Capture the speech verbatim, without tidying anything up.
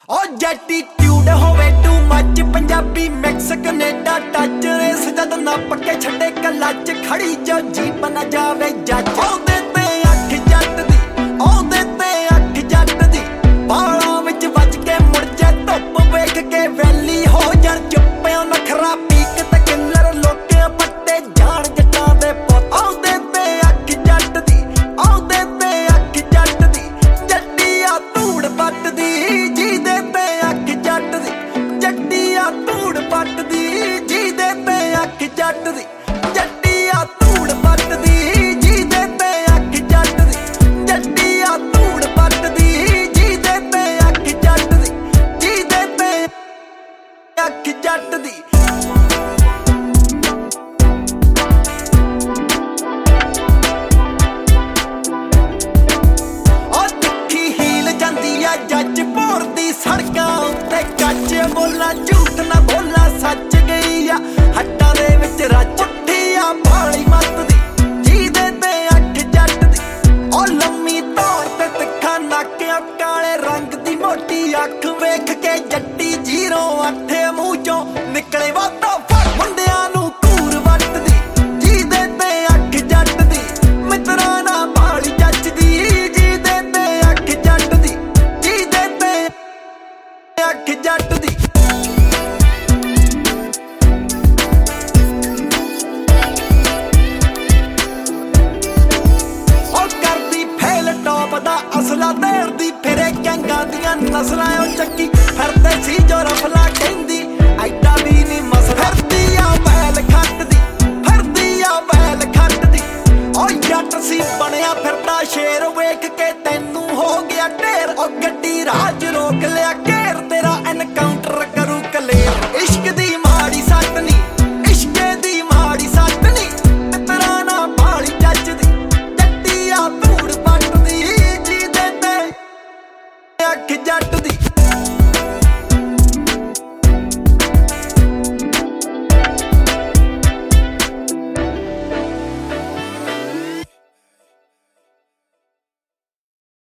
ओ attitude होवे too much Punjabi mix Canada touch रेस जद ना पक्के छड़े कलच खड़ी जो जीप ना जावे जज ओदे ते अख जट दी ओदे ते अख जट दी बालां विच वज के मुड़ जा धुप वेख के वैली हो जाण चुप्पियों नखरा पीक ते किल्लर लोके पट्टे जान जट्टां दे पुੱਤ ओदे ते अख जट दी ओदे ते अख जट दी जट्टिया धूड़ पट दी धूड़ पटदी जी दे ते अख जट दी जट्टिया धूड़ पटदी जी दे ते अख जट दी जट्टिया धूड़ पटदी जी दे ते अख जट दी जी दे ते अख जट दी ओ तिखी हील जांदी आ जज भोरदी सड़कां उत्ते कच्च बोला झूठ ना बोला सच गई आ हट्टां दे विच रच उठिया भाली मत दी जी दे ते अख जट दी ओ लम्मी धौण ते तिखा नक काले रंग दी मोटी अख वेख के जट्टी जीरो अठ मूंह चों निकले वाधा फड़ मुंडियां नूं घूर वट दी जी दे ते अख जट दी मित्रा ना भाली जच दी जी दे ते अख जट दी जी दे ते अख जट दी असला देरदी फिरे गैंगां दियां नस्लां ओ चक्की फिरदे सी जो रफला कहंदी ऐडा भी नी मसला फिरदी आ बैल खट्ट दी फिरदी आ बैल खट्ट दी ओ जट सी बनिया फिरदा शेर वेख के तैनू हो गया ढेर ओ गड्डी राज रोक लिया घेर तेरा एनकाउंटर करू कलेर इश्क दी माड़ी सट नी इश्के दी माड़ी सट नी मित्रा ना भाली जच दी जट्टिया धूड़ पट दी अख जट